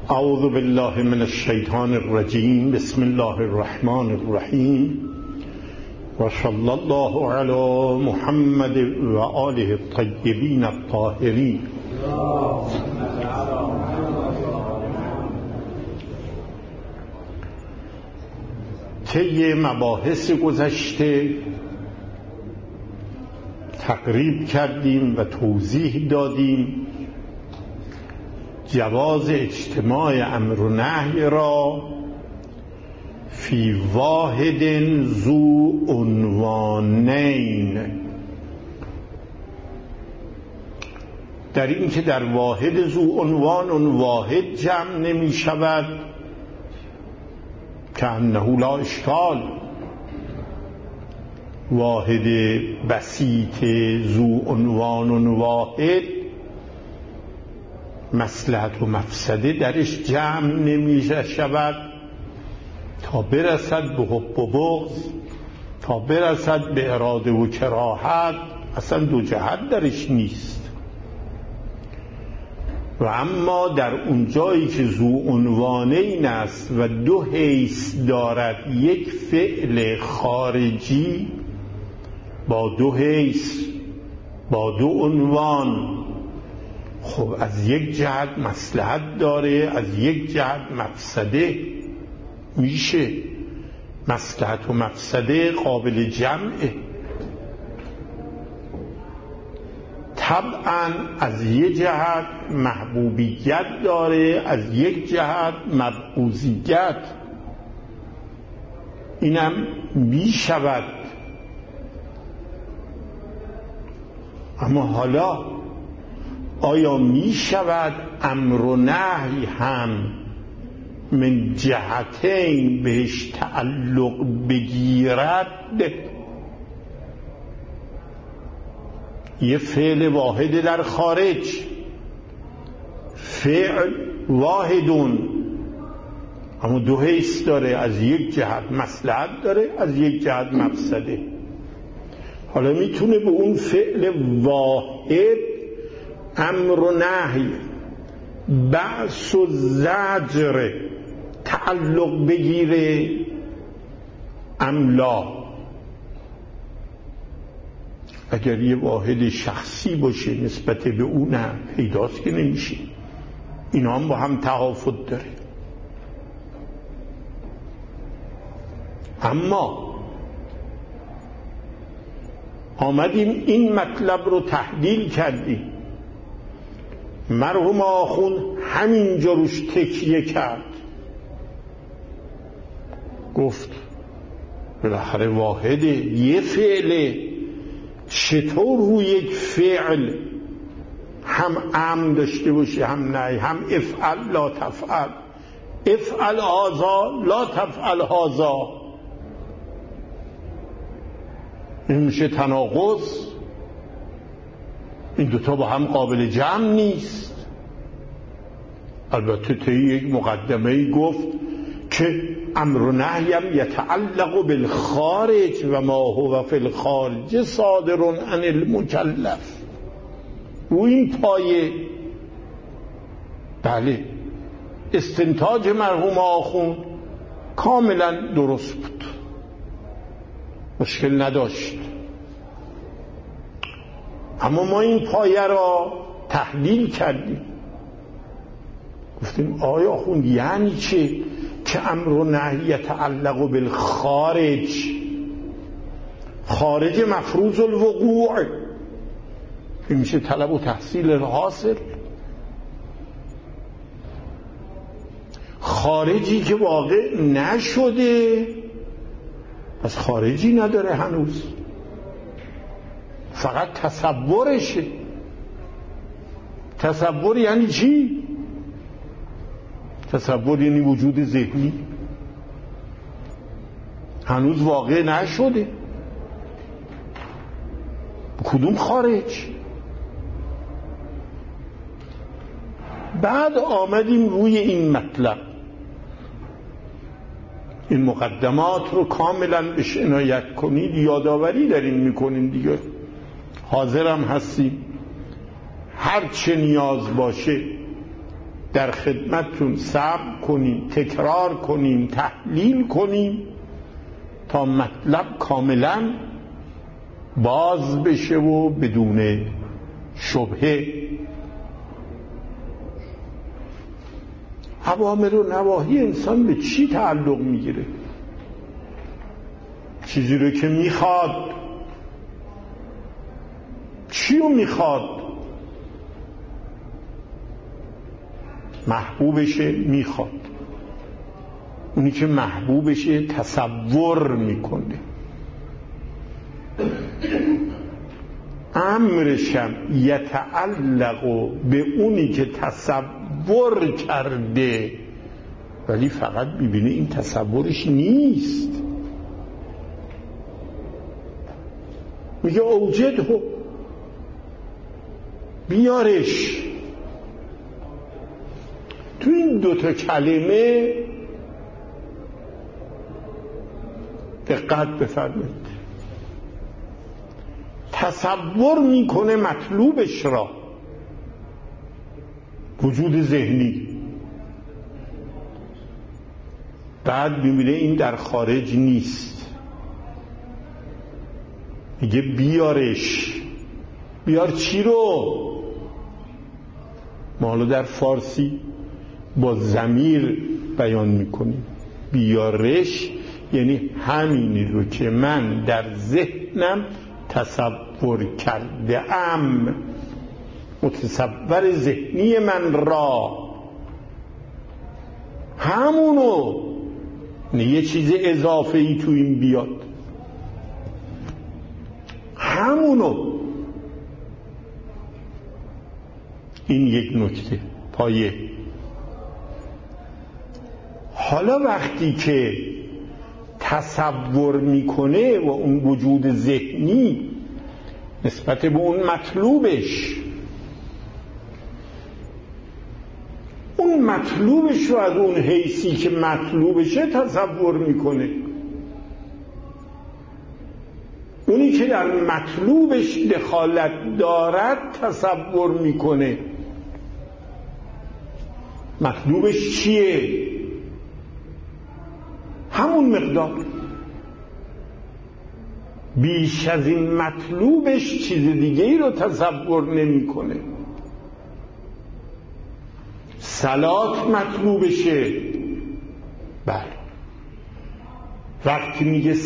اعوذ بالله من الشیطان الرجیم. بسم الله الرحمن الرحیم و صلی الله علی محمد و آله الطیبین الطاهرین. طی مباحث گذشته تقریب کردیم و توضیح دادیم جواز اجتماع امر و نهی را فی واحد ذو عنوانین، در این که در واحد ذو عنوان واحد جمع نمی شود که انه لا اشکال، واحد بسیط ذو عنوان واحد مصلحت و مفسده درش جمع نمی شود تا برسد به حب و بغض، تا برسد به اراده و کراهت. اصلا دو جهت درش نیست. و اما در اون جایی که ذو عنوانین است و دو حیث دارد، یک فعل خارجی با دو حیث، با دو عنوان، خب از یک جهت مصلحت داره، از یک جهت مفسده میشه. مصلحت و مفسده قابل جمعه. طبعا از یک جهت محبوبیت داره، از یک جهت مبغوضیت. اینم میشود. اما حالا آیا می شود امر و نهی هم من جهتین بهش تعلق بگیرد؟ یه فعل واحد در خارج، فعل واحدون، اما دو حیث داره، از یک جهت مصلحت داره، از یک جهت مفسده. حالا میتونه به اون فعل واحد امر و نهی، بعث و زجر تعلق بگیره املا؟ اگر یه واحد شخصی باشه نسبت به اون هم پیداست که نمیشه. اینا هم با هم تهافت داره. اما آمدیم این مطلب رو تحلیل کردیم. مرحوم آخوند همینجا روش تکیه کرد، گفت بالاخره واحده، یه فعله، چطور روی یک فعل هم امر داشته باشه هم نهی، هم افعل لا تفعل، افعل هذا لا تفعل هذا؟ این میشه تناقض. این دوتا با هم قابل جمع نیست. البته طی یک مقدمه گفت که امر و نهیم یتعلق بالخارج و ما هو فی الخارج صادر عن المکلف. و این پایه، بله، استنتاج مرحوم آخوند کاملا درست بود، مشکل نداشت. اما ما این پایه را تحلیل کردیم، گفتیم آیا آخوند یعنی چه که امر و نهی یتعلق بالخارج؟ خارج مفروض الوقوع، این میشه طلب و تحصیل حاصل. خارجی که واقع نشده پس خارجی نداره هنوز، فقط تصورشه. تصور یعنی چی؟ تصور یعنی وجود ذهنی، هنوز واقع نشده. کدوم خارج؟ بعد آمدیم روی این مطلب، این مقدمات رو کاملا بهش عنایت کنید، یادآوری داریم میکنیم دیگه، حاضرم هستیم هر چه نیاز باشه در خدمتتون صبر کنیم، تکرار کنیم، تحلیل کنیم تا مطلب کاملا باز بشه و بدون شبهه. اوامر و نواهی انسان به چی تعلق میگیره؟ چیزی رو که میخواد. چی رو میخواد؟ محبوبشه میخواد. اونی که محبوبشه تصور میکنه. امرشم یتعلق به اونی که تصور کرده، ولی فقط میبینه این تصورش نیست. میگه اوجده، بیارش. تو این دوتا کلمه دقت بفرمایید. تصور میکنه مطلوبش را، وجود ذهنی، بعد میبینه این در خارج نیست، میگه بیارش. بیار چی رو؟ ما حالا در فارسی با ضمیر بیان میکنیم. بیارش یعنی همینی رو که من در ذهنم تصور کرده ام، متصور ذهنی من را، همونو، نه یه چیز اضافه ای تو این بیاد، همونو. این یک نکته پایه. حالا وقتی که تصور میکنه و اون وجود ذهنی نسبت به اون مطلوبش، اون مطلوبش رو از اون حیثی که مطلوبشه تصور میکنه. اونی که در مطلوبش دخالت دارد تصور میکنه. مطلوبش چیه؟ همون مقدار. بیش از این مطلوبش چیز دیگه ای رو تصور نمیکنه. صلات مطلوبشه. بله. وقتی میگه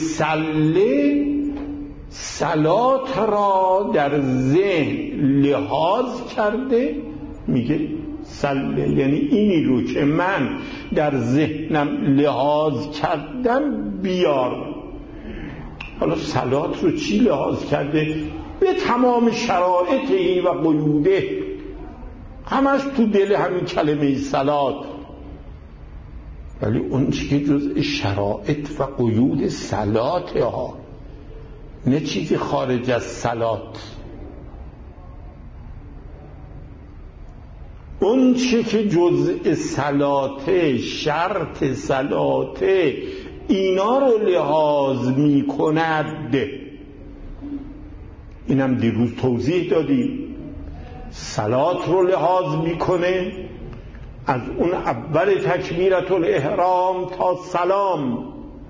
صلات را در ذهن لحاظ کرده، میگه صله یعنی اینی رو که من در ذهنم لحاظ کردم بیار. حالا صلات رو چی لحاظ کرده؟ به تمام شرایطی و قیوده، همش تو دل همین کلمه صلات. ولی اون چی که جزء شرایط و قیود صلاته ها، نه چیزی خارج از صلات. اون چی که جزء صلاته، شرط صلاته، اینا رو لحاظ می کند. اینم دیروز توضیح دادیم. صلات رو لحاظ میکنه از اون اول تکبیرت الاحرام تا سلام،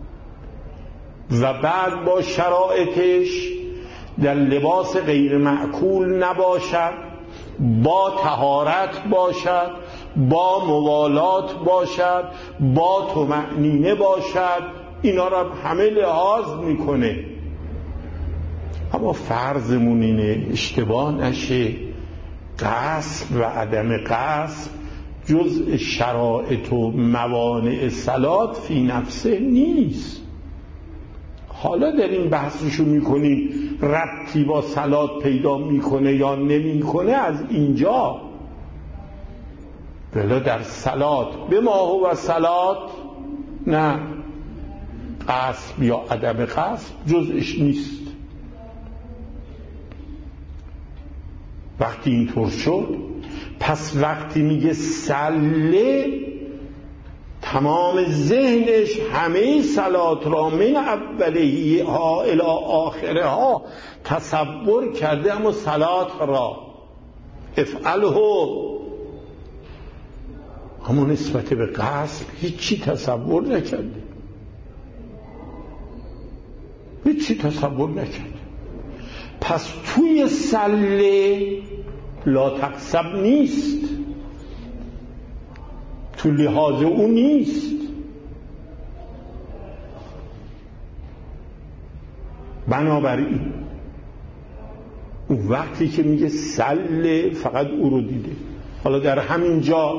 و بعد با شرایطش در لباس غیر معکول نباشد، با طهارت باشد، با موالات باشد، با طمأنینه باشد. اینا را همه لحاظ میکنه. اما فرضمون اینه اشتباه نشه، قصد و عدم قصد جزء شرایط و موانع صلات فی نفسه نیست. حالا در این بحثشو میکنیم ربطی با صلات پیدا میکنه یا نمیکنه از اینجا. ولی در صلات به ما هو صلات، نه، قصد یا عدم قصد جزءش نیست. وقتی اینطور شد، پس وقتی میگه صله، تمام ذهنش همه صلات را من اوله ها الی آخره ها تصور کرده، اما صلات را افعله اما نسبت به غصب هیچی تصور نکرده، هیچی تصور نکرده. پس توی سله لا تقصب نیست، تو لحاظ اون نیست. بنابراین اون وقتی که میگه سله فقط او رو دیده. حالا در همین جا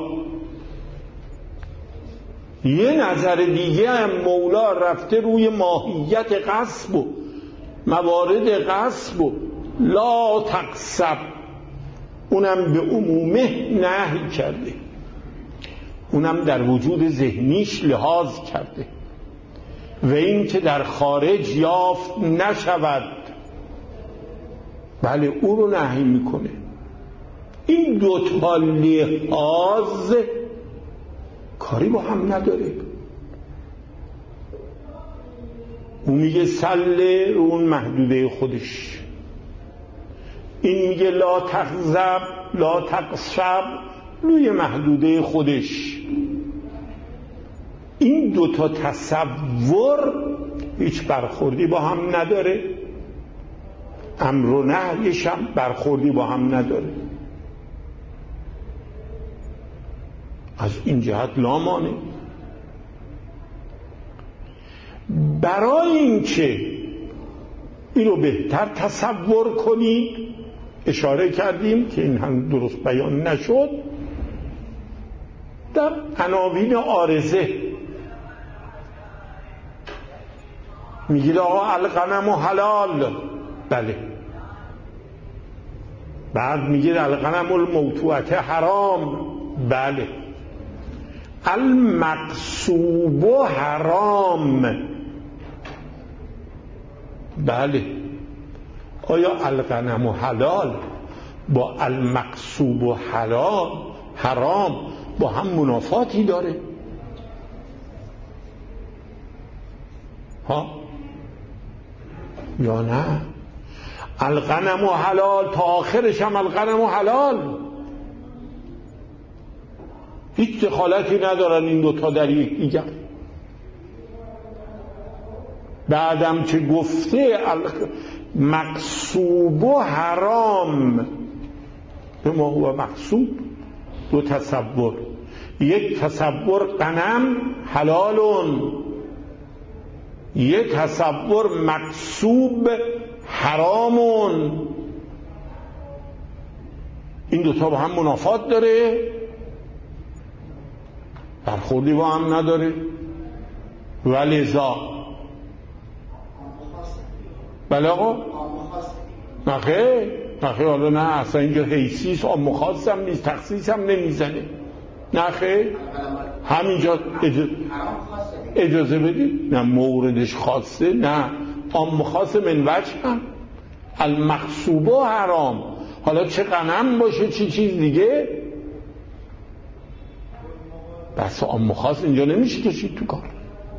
یه نظر دیگه هم مولا رفته روی ماهیت غصب و موارد غصب و لا تقصب، اونم به عمومه نهی کرده، اونم در وجود ذهنیش لحاظ کرده و این که در خارج یافت نشود، بله او رو نهی میکنه. این دوتا لحاظ کاری با هم نداره. اون میگه سله رو اون محدوده خودش، این میگه لا تغضب لا تقصب روی محدوده خودش. این دوتا تصور هیچ برخوردی با هم نداره، امر و نهیش هم برخوردی با هم نداره. از این جهت لامانه. برای اینکه اینو بهتر تصور کنید، اشاره کردیم که این هم درست بیان نشد، در عناوین عارضه میگید آقا الغنم حلال، بله. بعد میگید الغنم الموتوعه حرام، بله. المقصوب حرام، بله. آیا الغنم حلال با المقصوب حرام با هم منافاتی داره؟ ها یا نه؟ الغنم حلال تا آخرش هم الغنم حلال، هیچ دخالتی ندارن این دوتا در یک دیگر. بعدم که گفته مقصوب و حرام، به ما هو مقصوب دو تصور، یک تصور غنم حلالون، یک تصور مقصوب حرامون. این دوتا با هم منافات داره، برخوردی با هم نداره. ولذا بله آقا نخیر حالا نه، اصلا اینجا حیثیست، عام خاص هم نیست، تخصیص هم نمیزنه، نخیر همینجا اجازه بدید، نه موردش خاصه، نه عام خاص من وجه هم المقصوب و حرام. حالا چه غنم باشه چه چیز دیگه، بس عام خاص اینجا نمیشه کشید تو کار.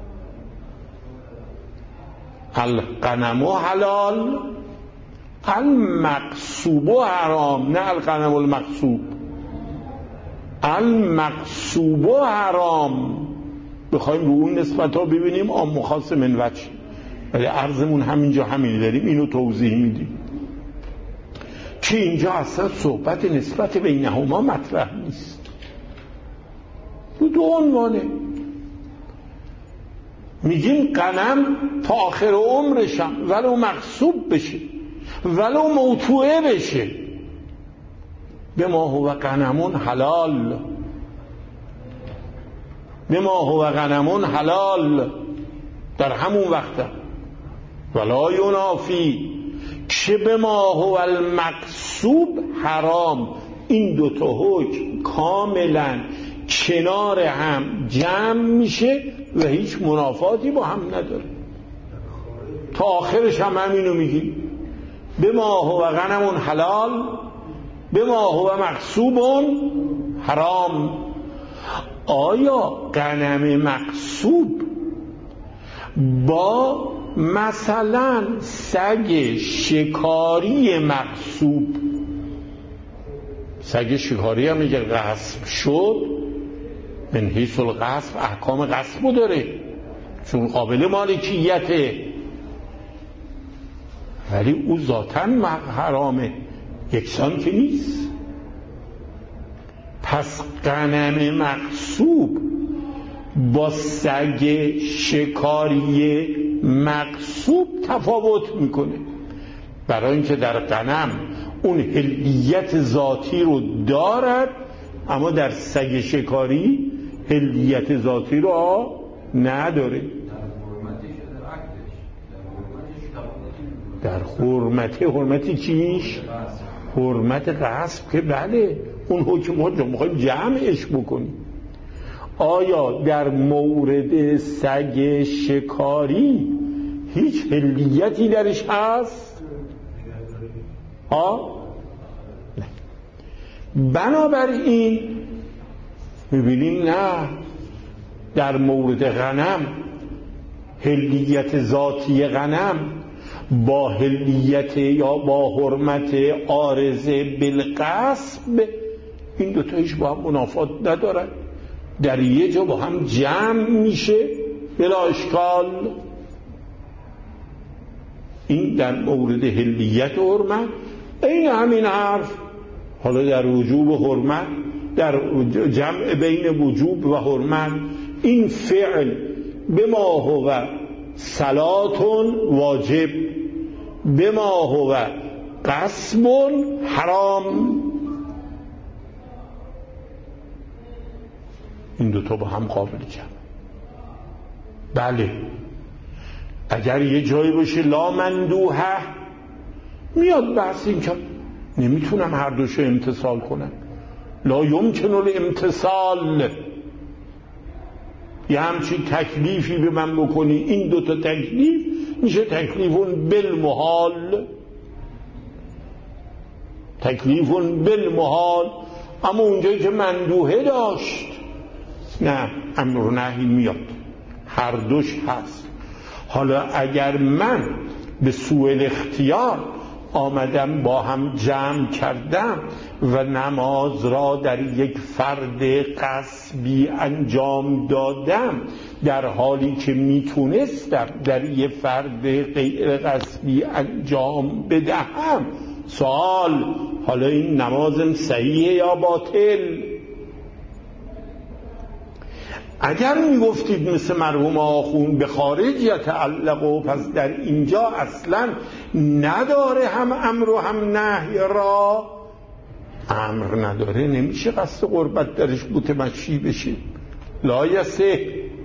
الغنم حلال المقصوب حرام، نه الغنم المقصوب، المقصوب حرام. بخوایم رو اون نسبت ها ببینیم عام خاص من وجه، ولی عرضمون همینجا همین داریم، اینو توضیح میدیم که اینجا اصلا صحبت نسبت بینهما مطرح نیست. دو عنوانه، میگیم غنم تا آخر عمرشم ولو مغصوب بشه ولو موتوعه بشه به ما هو غنمون حلال، به ما هو غنمون حلال در همون وقت. ولا ینافی که به ما هو المقصوب حرام. این دوتا حکم کاملا کنار هم جمع میشه و هیچ منافاتی با هم نداره. تا آخرش هم همینو میگی، به ما هو غنمون حلال به ما هو مقصوبون حرام. آیا غنم مقصوب با مثلا سگ شکاری من حیث الغصب احکام غصب داره چون قابل مالکیته، ولی او ذاتاً حرامه، یکسان که نیست. پس غنم مغصوب با سگ شکاری مغصوب تفاوت میکنه، برای اینکه در غنم اون حلیت ذاتی رو دارد، اما در سگ شکاری حلیت ذاتی رو نداره. در حرمتی چیش؟ حرمت غصب که بله اون حکم رو میخوایم جمعش بکنیم. آیا در مورد سگ شکاری هیچ حلیتی درش هست؟ نه. بنابراین میبینیم نه، در مورد غنم حلیت ذاتی غنم با حلیت یا با حرمت عارضه بالغصب این دوتا هیچ با هم منافات ندارن، در یه جا با هم جمع میشه بلا اشکال. این در مورد حلیت حرمت این همین حرف. حالا در وجوب و حرمت، در جمع بین وجوب و حرمت، این فعل بما هو صلات واجب بما هو غصب حرام، این دوتا با هم قابل جمع. بله اگر یه جایی باشه لا مندوحه میاد بحث این که نمیتونم هر دوشو امتصال کنم، لا یمکن الامتصال، یه همچین تکلیفی به من بکنی، این دوتا تکلیف میشه تکلیفون بالمحال، تکلیفون بالمحال. اما اونجایی که مندوحه داشت نه، امر و نهی میاد، هر دوش هست. حالا اگر من به سوء الاختیار آمدم با هم جمع کردم و نماز را در یک فرد غصبی انجام دادم، در حالی که میتونستم در یک فرد غیر غصبی انجام بدهم، سوال حالا این نمازم صحیحه یا باطل؟ اگر میگفتید مثل مرحوم آخون به خارج یتعلق، پس در اینجا اصلا نداره هم امر و هم نهی را. امر نداره نمیشه قصد قربت درش متمشی بشه، لا یصح.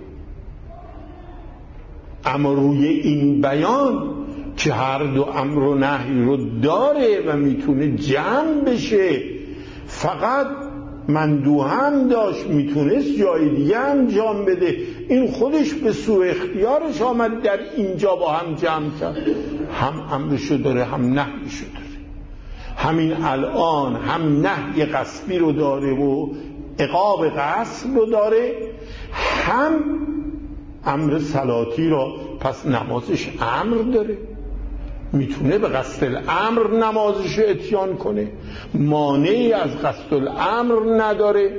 اما روی این بیان که هر دو امر و نهی رو داره و میتونه جمع بشه، فقط مندوح هم داشت میتونست جای دیگه انجام بده، این خودش به سوء اختیارش آمد در اینجا با هم جمع کرد، هم امرشو داره هم نهیشو داره. همین الان هم نهی غصبی رو داره و عقاب غصب رو داره، هم امر صلاتی رو، پس نمازش امر داره، میتونه به قصد الامر نمازش اتیان کنه، مانعی از قصد الامر نداره،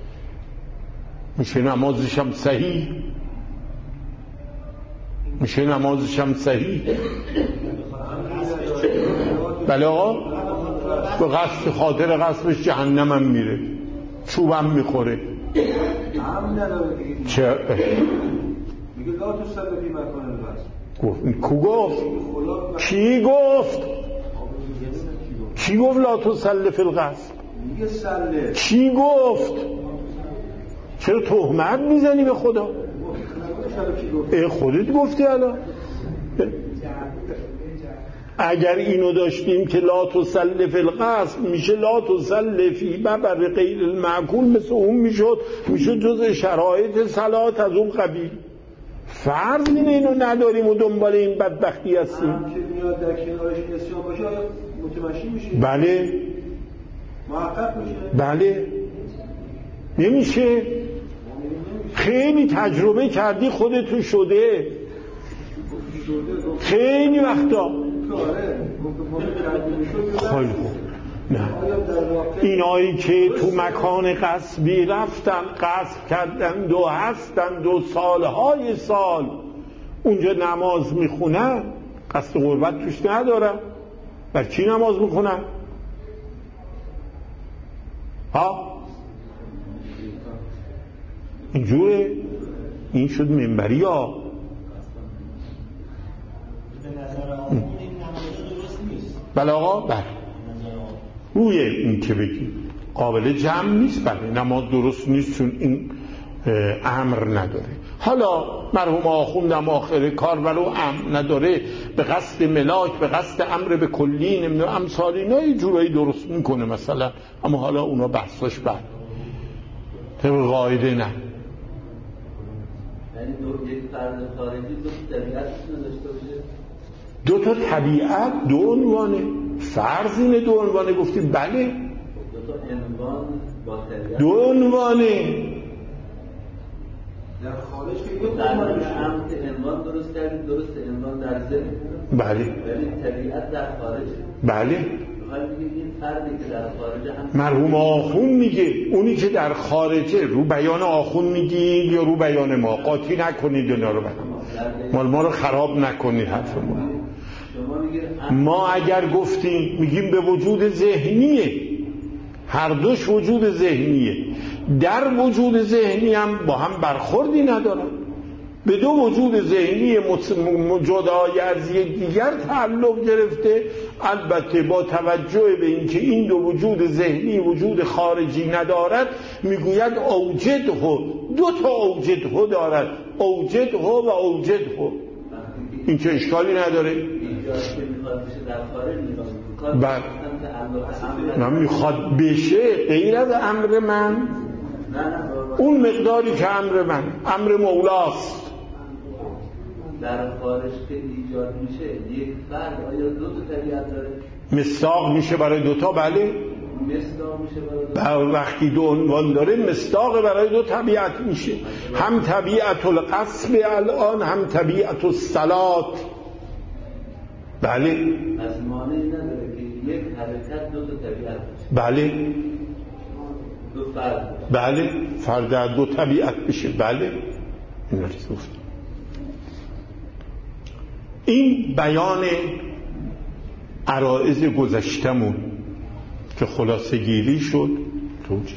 میشه نمازش هم صحیح، میشه نمازش هم صحیح. بله آقا، به قصد خاطر قصدش جهنم هم میره، چوبم میخوره. چه؟ میگه لا تصلی فی مکان الغصب. کو گفت؟ کی گفت؟ کی گفت لا تصلی فی الغصب؟ کی گفت؟ چرا تهمت میزنی به خدا؟ خودت گفتی الان. اگر اینو داشتیم که لا تصلی فی الغصب میشه لا تصلی فی مبر غیر المعقول، مثل اون میشد جز شرایط صلات از اون قبیل. فرض اینو نداریم و دنبال این بدبختی هستیم. هم که میاد در کنارش نسیان باشه متمشی میشه؟ بله محقق میشه؟ بله نمیشه. خیلی تجربه کردی، خودتون شده خیلی وقتا. خیلی خوب. نه، اینایی که تو مکان غصبی رفتن، غصب کردن و هستن 2 سالهای سال اونجا نماز میخونن، قصد غربت توش ندارن، بر چی نماز میخونن؟ ها؟ اینجوره؟ این شد منبری ها. بله آقا، بله روی این که بگی قابل جمع نیست، بله نماز درست نیست چون این امر نداره. حالا مرحوم آخوندم آخر کار ولو امر نداره، به قصد ملاک، به قصد امر به کلی، نمیدونم امثال اینا یه جورایی درست میکنه مثلا، اما حالا اونا بحثاش بعد طبق قاعده نه. یعنی یک فرد خارجی 2 طبیعت داشته باشه، 2 تا طبیعت 2 عنوانه، فرض اینه 2 عنوانه، گفتی بله 2 تا عنوان با طبیعت 2 عنوانه. در خارج که در عنوان درست کردیم، درست عنوان در ذهن، بله ولی طبیعت در خارج. بله این فردی که در خارج هم مرحوم آخون میگه، اونی که در خارجه، رو بیان آخون میگی یا رو بیان ما؟ قاطی نکنید اینا رو، مال ما رو خراب نکنید حرف ما اگر گفتیم میگیم به وجود ذهنیه، هر دوش وجود ذهنیه، در وجود ذهنی هم با هم برخوردی ندارن، به 2 وجود ذهنی جدای از یکدیگر تعلق گرفته، البته با توجه به اینکه این 2 وجود ذهنی وجود خارجی ندارد، میگوید اوجده، 2 تا اوجده دارد، اوجده و اوجده. این چه اشکالی نداره؟ من میخواد بشه غیر از امر من، اون مقداری که امر من امر مولاست. در خارج که ایجاد میشه یک فرد آیا 2 تا طبیعت داره؟ مصداق میشه برای 2 تا، بله مصداق میشه برای 2 تا. وقتی 2 عنوان داره مصداق برای 2 طبیعت میشه، هم طبیعت القصب الان، هم طبیعت الصلات. بله از مانعی نداره که یک حرکت 2 تا طبیعت باشه. بله 2 فرد، بله فرد 2 طبیعت بشه، بله این رو گفت. این بیان عرائض گذشتمون که خلاصه گیری شد توجیه.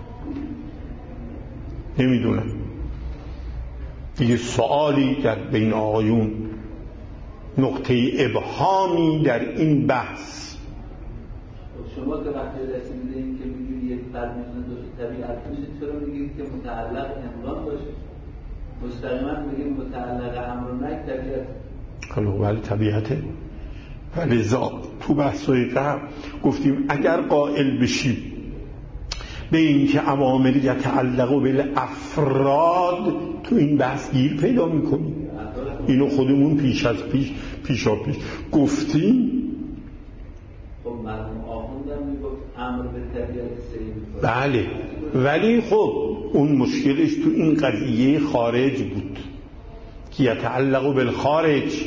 نمیدونم دیگه سوالی در بین آقایون، نقطه ابهامی در این بحث. شما که وقتی رسیدید که میگید یک فرد میتونه 2 تا طبیعت باشه، چرا میگید که متعلق عنوان باشه؟ مستقیما میگیم متعلق امر و نهی طبیعت. ولی طبیعته. ولذا تو بحث‌های قبل گفتیم اگر قائل بشیم به این که اوامر یتعلق بالافراد، تو این بحث گیر پیدا میکنیم. اینو خودمون پیش گفتیم. خب مرحوم آخوندم میگفت امر به طبیعت سری میکنه، بله، ولی خب اون مشکلش تو این قضیه خارج بود که یتعلق بالخارج.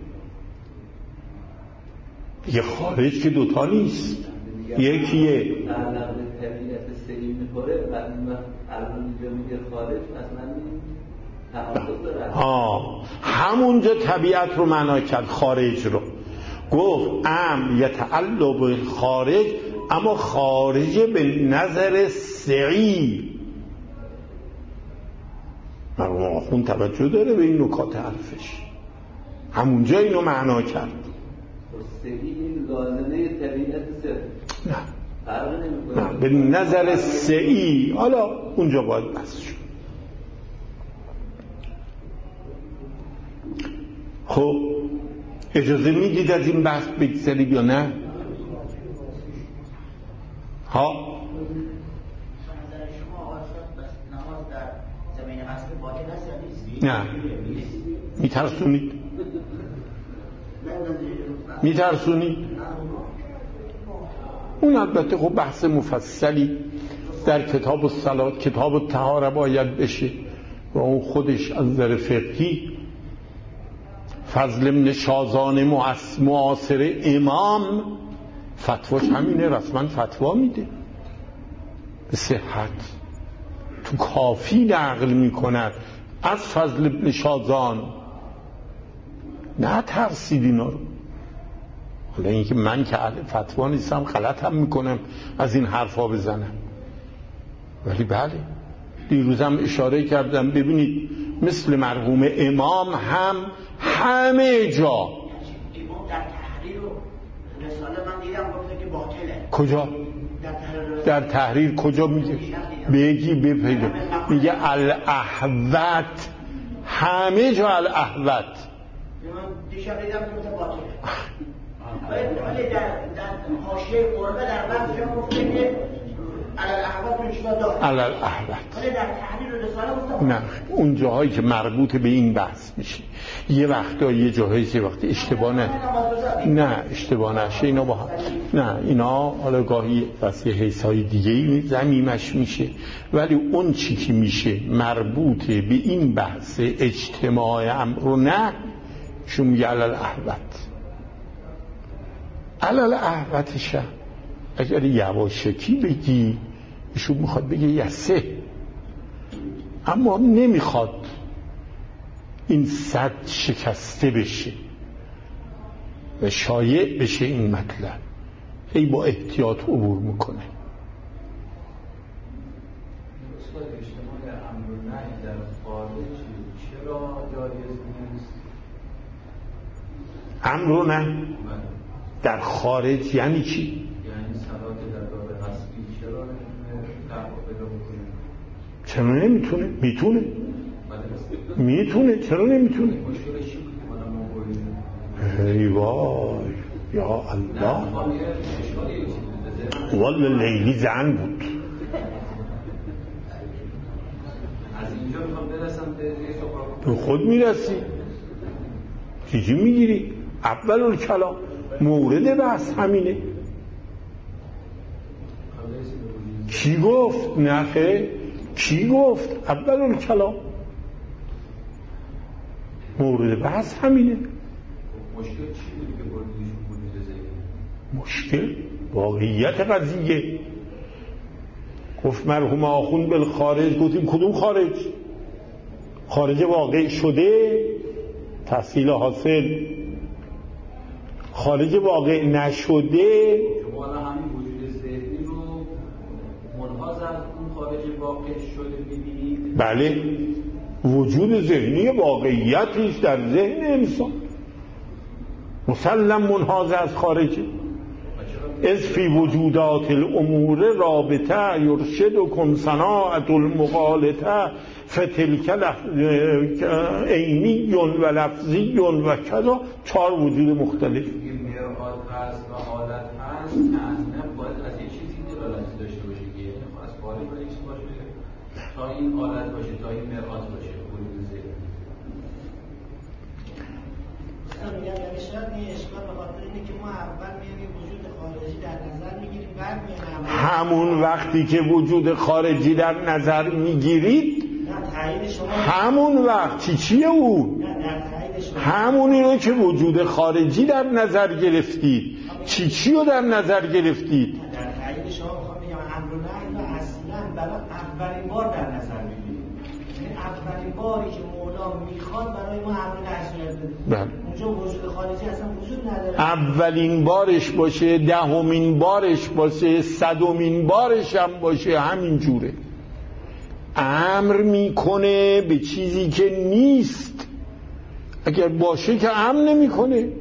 یه خارج که 2 تا نیست، یکیه تعلق به طبیعت سری میکنه و این وقت الان اینجا میگه خارج اصلا تعلق داره. همونجا طبیعت رو معنا کرد، خارج رو گفت یتعلق بالخارج، اما خارج به نظر سعی. مرحوم آخوند توجه داره به این نکات حرفش، همونجا اینو معنا کرد. سعی این لازمه طبیعت سر نه به نظر سعی. حالا اونجا باید بحث شد. خب اجازه میدید از این بحث بگذارید یا نه؟ ها نه میترسونید اون البته خب بحث مفصلی در کتاب الصلات، کتاب الطهاره باید بشه و اون خودش از نظر فقهی فضل بن شازان معاصر امام فتواش همینه، رسما فتوا میده به صحت. تو کافی نقل میکند از فضل ابن شازان. نه ترسید اینا رو. حالا اینکه من که اهل فتوا نیستم غلط هم میکنم از این حرفا بزنم، ولی بله دیروزم اشاره کردم ببینید مثل مرحوم امام هم همه جا امام در تحریر و رساله من دیدم گفته که باطله. کجا؟ در تحریر کجا میگه؟ بگی بپیدا. میگه الاحوت، همه جا الاحوت. من دیشب دیدم که باطله. ولی در حاشیه قربه در بعض جا گفته که الاحوت اجبا داره. الاحوت. ولی در تحریر و رساله گفته نه، اون جاهایی که مربوط به این بحث میشه یه وقتا یه جاهایی یه وقتی اشتباه نه اشتباه نشه اینا با هم. نه اینا حالا گاهی واسه حسای دیگه زمیمش میشه، ولی اون چی که میشه مربوط به این بحث اجتماع امر و نه شو میگه الاحوت. الاحوتش اگر یواشکی بگی ایشون میخواد بگه یسه، اما نمیخواد این سد شکسته بشه و شایع بشه این مطلب، هی با احتیاط عبور میکنه. استاد اجتماع امر و نهی در خارج چرا جایز نیست؟ امر و نهی در خارج یعنی چی؟ یعنی صلات در دار هستی چرا نمیتونه تحقق پیدا بکنه؟ چرا نمیتونه؟ میتونه. میتونه، چرا نمیتونه؟ مشکلش چی بود؟ ای وای یا الله، والا لیلی زن بود. از اینجا میخوام برسم به خود میرسی، چیزی میگیری؟ اول الکلام مورد بحث همینه. کی گفت؟ نه کی گفت؟ اول الکلام مورد بحث همینه. مشکل چی بود که بردیشون بودید زیده؟ مشکل واقعیت قضیه. گفت مرحوم آخوند بالخارج، گفتیم کدوم خارج؟ خارج واقع شده تحصیل حاصل، خارج واقع نشده. شما همین وجود ذهنی رو منحاز از اون خارج واقع شده می‌بینید؟ بله، وجود ذهنی واقعیتیش در ذهن انسان مسلم منحاز از خارجه. از فی وجودات الامور رابطه یرشدکم صناعة المغالطه فتلک عینی و لفظی و کذا. 4 وجود مختلف. مرآت هست و حالت هست، تعظیم باید از یک چیزی دلالتی داشته باشه که یعنی از خارج باید چیز باشه تا این حالت باشه، تا این مرآت باشه. وجود ذهن یعنی شاید این اشکال به خاطر اینه که ما اول میایم وجود خارجی در نظر میگیریم، بعد میایم همون وقتی که وجود خارجی در نظر میگیرید همون وقت چیه او؟ همونی رو که وجود خارجی در نظر گرفتید چی رو در نظر گرفتید؟ در تایید شما میخوام بگم امر و نهی رو اصلا برای اولین بار در نظر میگیریم، یعنی اولین باری که مولا میخواد برای ما امر و نهی صورت بده. اونجا وجود خارجی اصلا وجود نداره. اولین بارش باشه، 10مین بارش باشه، 100مین بارش هم باشه، همین جوره امر میکنه به چیزی که نیست. اگر باشه که امر نمیکنه. در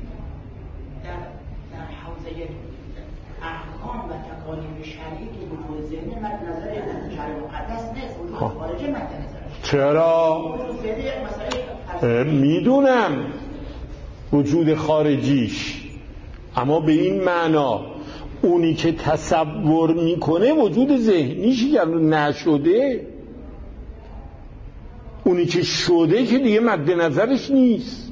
حوزه احکام و تکالیف شرعی که وجود ذهنی مد نظر شرع مقدس نیست، وجود خارجی مد نظر. چرا؟ میدونم وجود خارجیش، اما به این معنا اونی که تصور میکنه وجود ذهنیش که نشده، اونی که شده که دیگه مد نظرش نیست.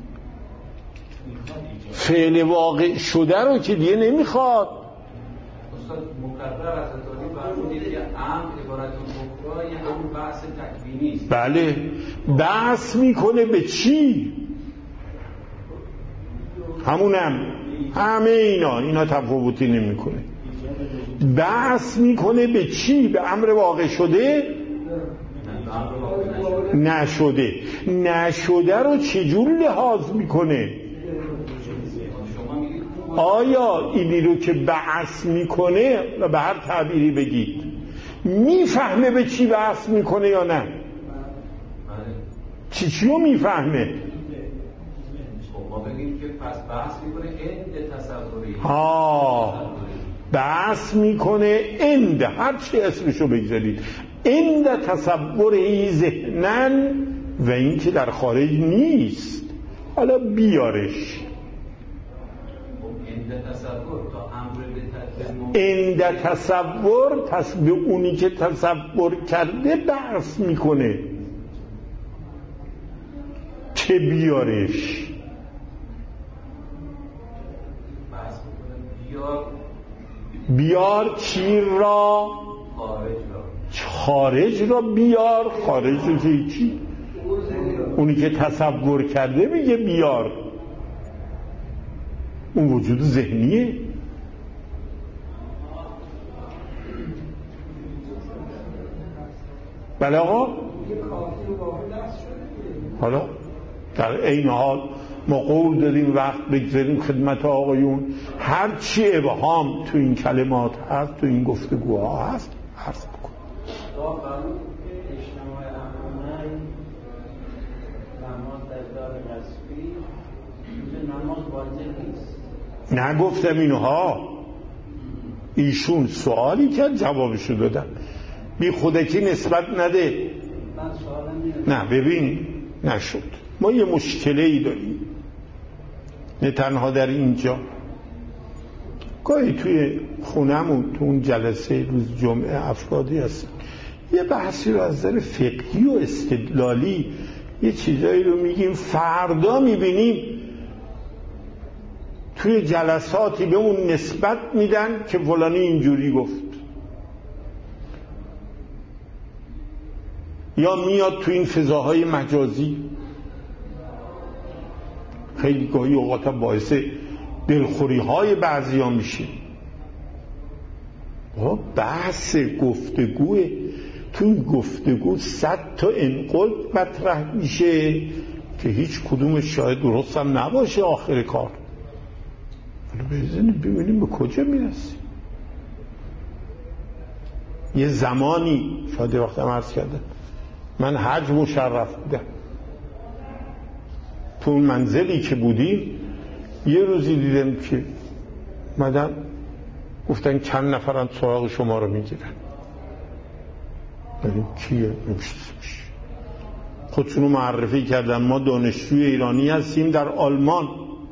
فعل واقع شده رو که دیگه نمیخواد. استاد مکرر از اتالی فرمودید که امر عبارت اخرای همون بحث تکوینی است. بله، بحث میکنه به چی؟ همونم همه اینا تفاوتی نمیکنه. بحث میکنه به چی؟ به امر واقع شده نشده رو چجور لحاظ میکنه؟ آیا اینی رو که بحث میکنه و به هر تعبیری بگید میفهمه به چی بحث میکنه یا نه؟ چی رو میفهمه؟ ما بگیم که پس بحث میکنه اند تصوری بحث میکنه اند، هر چی اسمشو بگذارید، اند تصوری ذهنن، و این که در خارج نیست. حالا بیارش اند تصور به اونی که تصور کرده بحث میکنه. چه بیارش؟ بیار چی را؟ خارج را بیار. خارج رو که چی؟ اونی که تصور کرده میگه بیار، اون وجود ذهنیه. بله آقا. حالا در این حال ما قول داریم وقت بگذاریم خدمت آقایون هر چی ابهام تو این کلمات هست، تو این گفتگوها هست، عرض بکن. نگفتم اینها، ایشون سوالی کرد جوابشو دادم. بی خودکی نسبت نده. نه ببین نشد. ما یه مشکله ای داریم، نه تنها در اینجا، گاهی توی خونمون تو اون جلسه روز جمعه افرادی هستن یه بحثی رو از نظر فقهی و استدلالی یه چیزایی رو میگیم، فردا میبینیم توی جلساتی به اون نسبت میدن که فلانی اینجوری گفت، یا میاد تو این فضاهای مجازی خیلی گاهی اوقات باعث دلخوری های بعضی ها میشه. بحث گفتگوه، تو این گفتگو 100 تا انقل مطرح میشه که هیچ کدوم شاید درست هم نباشه آخر کار. ببینیم به کجا میرسیم. یه زمانی شاید وقت هم عرض کردم من حج مشرف بودم، تو اون منزلی که بودیم یه روزی دیدم که مدن گفتن چند نفرن سراغ شما رو میگیرن. ببین کیه؟ خودشون رو معرفی کردن ما دانشجوی ایرانی هستیم در آلمان.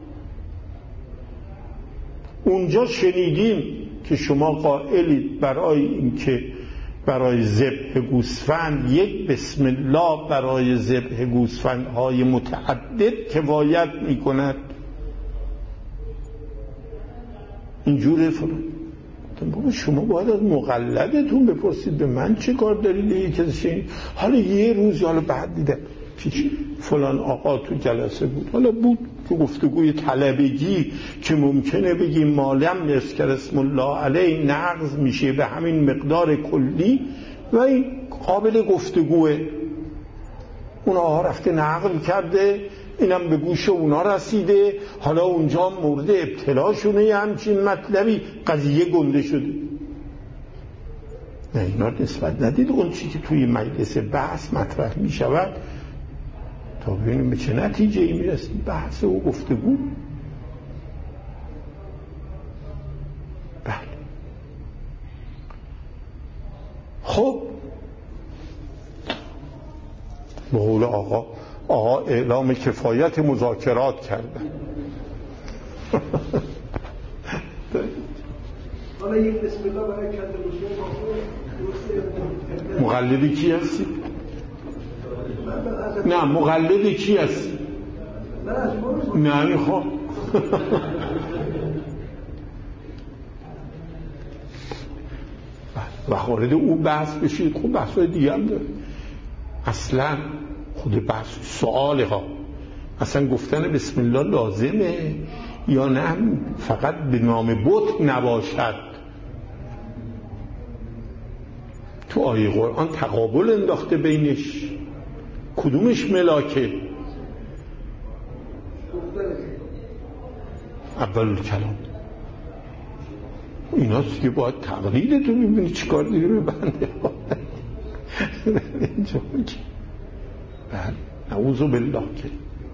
اونجا شنیدیم که شما قائلید برای اینکه برای ذبح گوسفند یک بسم الله برای ذبح گوسفندهای متعدد کفایت میکند. اینجوره فران. بابا شما باید از مقلدتون بپرسید به من چه کار دارید یه کسی. حالا یه روز حالا بعد دیدم فلان آقا تو جلسه بود، حالا بود تو گفتگوی طلبگی که ممکنه بگیم مالم یذکر اسم الله علیه نقض میشه به همین مقدار کلی و این قابل گفتگوه. اون آقا رفته نقل کرده، اینم به گوش اونا رسیده، حالا اونجا مورد ابتلا شونه همچین مطلبی قضیه گنده شده. نه اینا نسبت ندید اون چی که توی مجلس بحث مطرح می شود تا ببینیم به چه نتیجه ای می رسید. بحث و گفتگو. بله خب به قول آقا اعلام کفایت مذاکرات کردن. حالا یک بسم الله برای کتب مقلدی کی هستی؟ نه مقلدی کی هستی؟ نه میخوام و خارج او بحث بشید. خب بحث های دیگه هم داره. اصلا خود بحث سؤاله ها، اصلا گفتن بسم الله لازمه یا نه فقط به نام بت نباشد. تو آیه قرآن تقابل انداخته بینش، کدومش ملاکه؟ اول کلام. ایناست که باید تقلید تو ببینی چیکار دیگه به بنده اینجا که بله نعوذ بالله که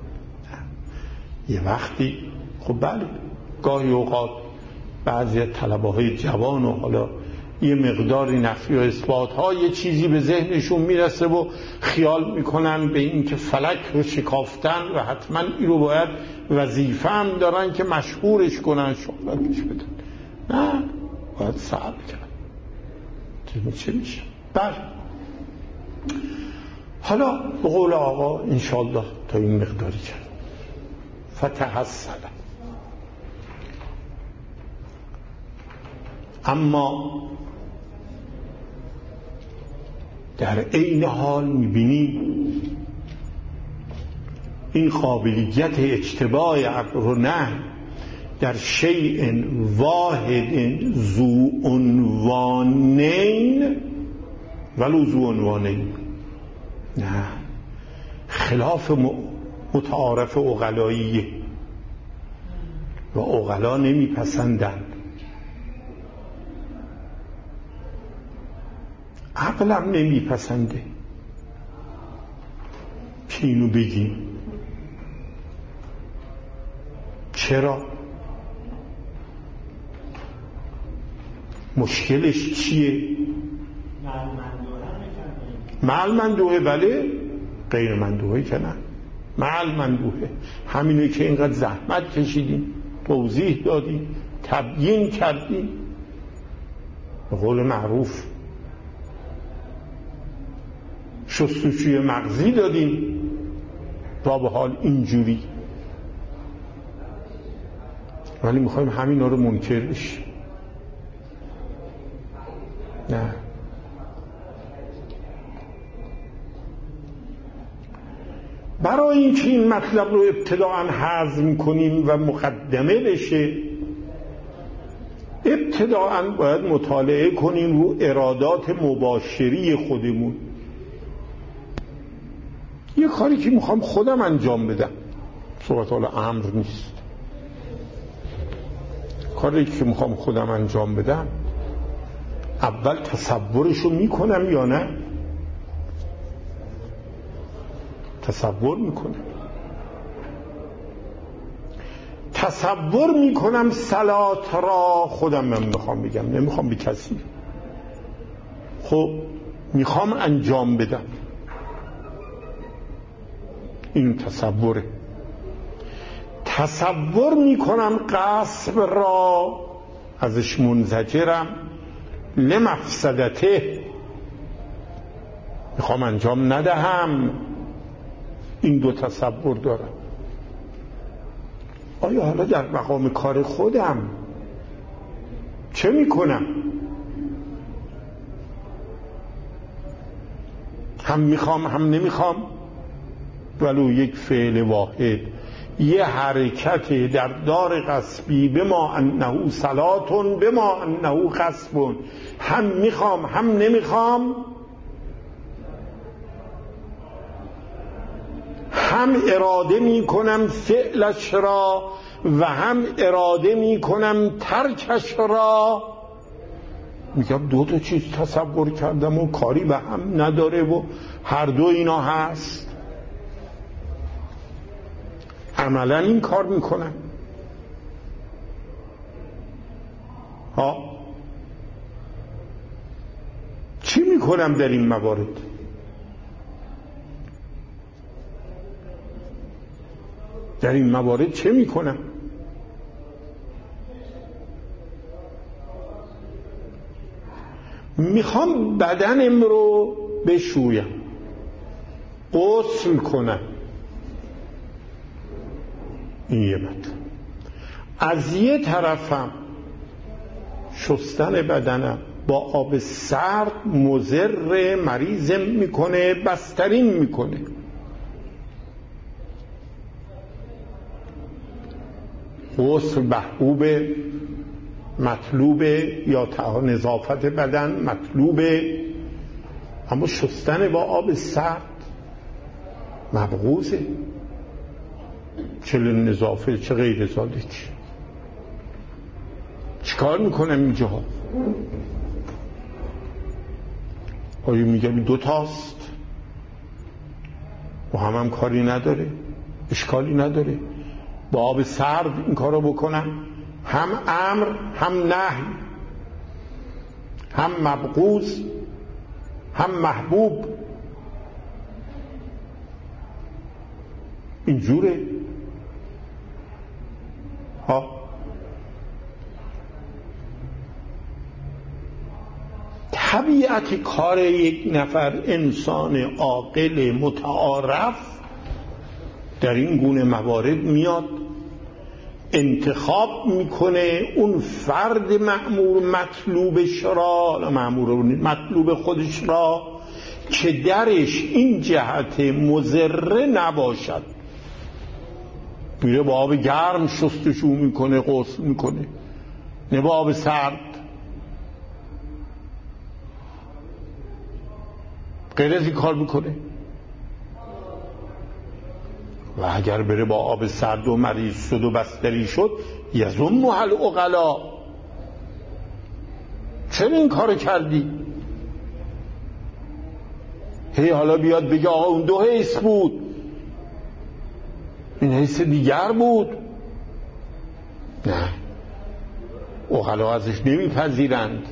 یه وقتی خب بله گاهی اوقات بعضی از طلبه‌های جوان و حالا یه مقداری نفی و اثبات ها یه چیزی به ذهنشون میرسه و خیال میکنن به این که فلک رو شکافتن و حتما این رو باید وظیفه هم دارن که مشهورش کنن، شهرتش بدن. نه، باید صبر کرد. چه میشه؟ بله حالا به قول آقا انشالله تا این مقداری کرد فتحصل. اما در عین حال میبینیم این قابلیت اجتباع عقل و نهی در شیء واحد ذو عنوانین ولو ذو عنوانین، نه خلاف متعارف عقلاییه و عقلا نمیپسندند. عقلم نمیپسنده که اینو بگیم. چرا؟ مشکلش چیه؟ معل مندوحه. بله غیر مندوحه که نه، معل مندوحه. همینه که اینقدر زحمت کشیدیم، توضیح دادیم، تبیین کردیم، به قول معروف شستشوی مغزی دادیم تا به حال اینجوری، ولی میخوایم همینا رو منکر بشیم. نه، برای اینکه این مطلب رو ابتداعا هضم کنیم و مقدمه بشه، ابتداعا باید مطالعه کنیم رو ارادات مباشری خودمون. یه کاری که میخوام خودم انجام بدم، صورت حال امر نیست، کاری که میخوام خودم انجام بدم اول تصورشو میکنم یا نه؟ تصور میکنم. تصور میکنم صلات را خودم من میخوام بگم، نمیخوام به کسی. خب میخوام انجام بدم، این تصوره. تصور میکنم قصب را ازش منزجرم، لمفسدته میخوام انجام ندهم. این دو تصور دارم. آیا حالا در مقام کار خودم چه میکنم؟ هم میخوام هم نمیخوام، ولو یک فعل واحد، یه حرکت در دار قصبی، بما انه صلاتون بما انه قصبون، هم میخوام هم نمیخوام، هم اراده میکنم فعلش را و هم اراده میکنم ترکش را. میگم دو تا چیز تصور کردم و کاری به هم نداره و هر دو اینا هست. عملا این کار میکنم. چی میکنم در این موارد؟ در این موارد چه میکنم؟ میخوام بدنم رو بشویم، غسل کنم. این یه مطلب. از یه طرفم شستن بدنم با آب سرد مضر مریضم میکنه، بسترین میکنه. غسل محبوب، مطلوب، یا نظافت بدن مطلوب، اما شستن با آب سرد مبغوضه. چه نظافه چه غیر ذالک. چیکار میکنم اینجا؟ آیا میگم دو تاست و هم کاری نداره، اشکالی نداره با آب سرد این کارو بکنم؟ هم امر هم نهی، هم مبغوض هم محبوب. اینجوره ها. طبیعت کار یک نفر انسان عاقل متعارف در این گونه موارد میاد انتخاب میکنه اون فرد مأمور مطلوبش را، مطلوب خودش را که درش این جهت مضره نباشد. میره با آب گرم شستشو میکنه، غسل میکنه، نه با آب سرد. غیر از این کار میکنه. و اگر بره با آب سرد و مریض شد و بستری شد یزمه العقلا، چرا این کار کردی؟ حالا بیاد بگه آقا اون دو حیث بود، این حیث دیگر بود. نه، عقلا ازش نمیپذیرند.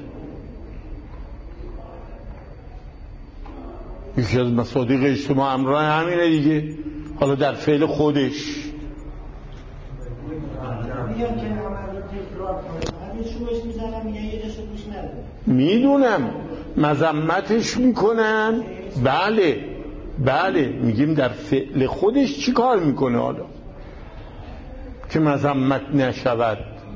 یکی از مصادیق اجتماع امران همینه دیگه. حالا در فعل خودش میدونم مذمتش میکنن. بله میگیم در فعل خودش چی کار میکنه حالا که مذمت نشود؟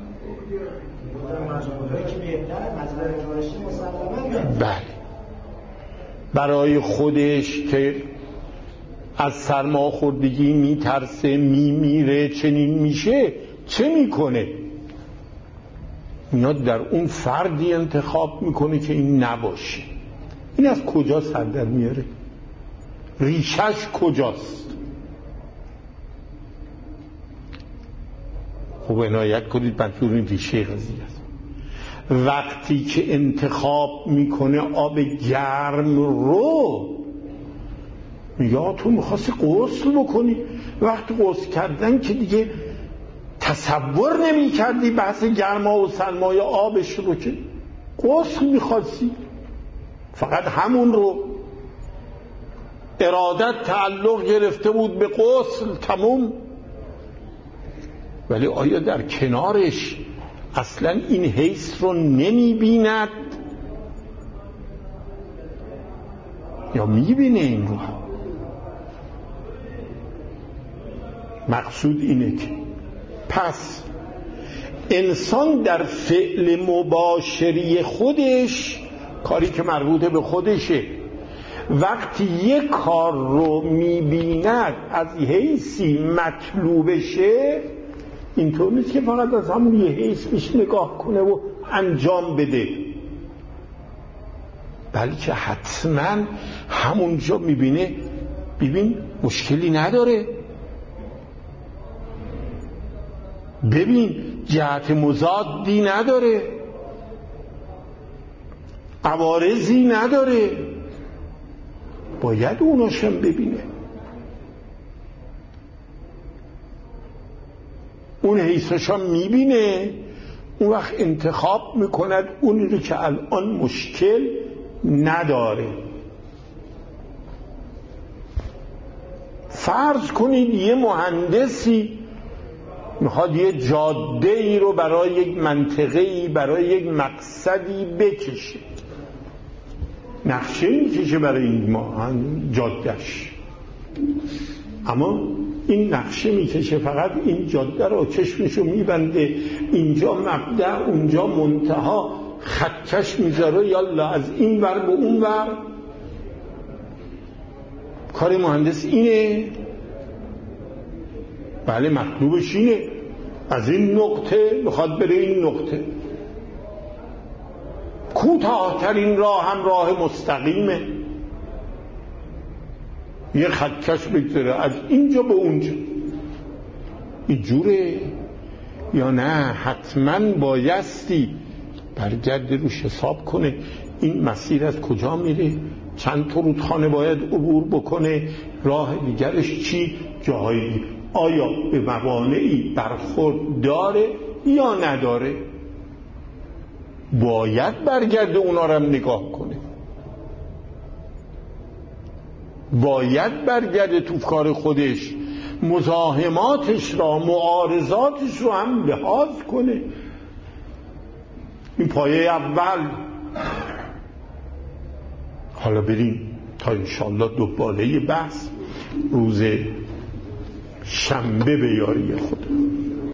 بله، برای خودش که از سرماخوردگی میترسه، میمیره، چنین میشه، چه میکنه؟ میاد در اون فردی انتخاب میکنه که این نباشه. این از کجا سر در میاره؟ ریشش کجاست؟ خب عنایت کنید منظور این ریشه قضیه است. وقتی که انتخاب میکنه آب گرم رو، یا تو میخواستی غسل بکنی، وقتی غسل کردن که دیگه تصور نمی کردی بحث گرما و سرمای آبش رو، که غسل میخواستی، فقط همون رو ارادت تعلق گرفته بود به غسل، تموم. ولی آیا در کنارش اصلا این حیث رو نمی بیند یا می بینه؟ این رو مقصود اینه که پس انسان در فعل مباشری خودش، کاری که مربوط به خودشه، وقتی یک کار رو میبیند از حیثی مطلوبشه، اینطور نیست که فقط از همون یه حیث بیش نگاه کنه و انجام بده، بلکه حتما همونجا میبینه ببین مشکلی نداره، ببین جهت مضادی نداره، عوارضی نداره، باید اوناشم ببینه. اون حیثشم میبینه، اون وقت انتخاب میکند اونی رو که الان مشکل نداره. فرض کنید یه مهندسی میخواد یه جاده ای رو برای یک منطقه ای، برای یک مقصدی بکشه، نقشه میکشه برای این جادهش، اما این نقشه میکشه، فقط این جاده رو چشمشو میبنده، اینجا مبدأ اونجا منتها، خطکش میذاره یالا از این ور به اون ور. کار مهندس اینه؟ بله مطلوبش اینه، از این نقطه میخواد بره این نقطه. کوتاه‌ترین راه هم راه مستقیمه، یه خطکش بگذاره از اینجا به اونجا. اینجوره یا نه حتما بایستی برگرده روش حساب کنه این مسیر از کجا میره، چند تا رودخانه باید عبور بکنه، راه دیگرش چی، جاهای دیگه آیا به موانعی برخورد داره یا نداره. باید برگرده اونا رو هم نگاه کنه، باید برگرده تو کار خودش مزاحماتش را، معارضاتش رو هم لحاظ کنه. این پایه اول. حالا بریم تا انشالله دوباره بحث روز شنبه به یاری خدا.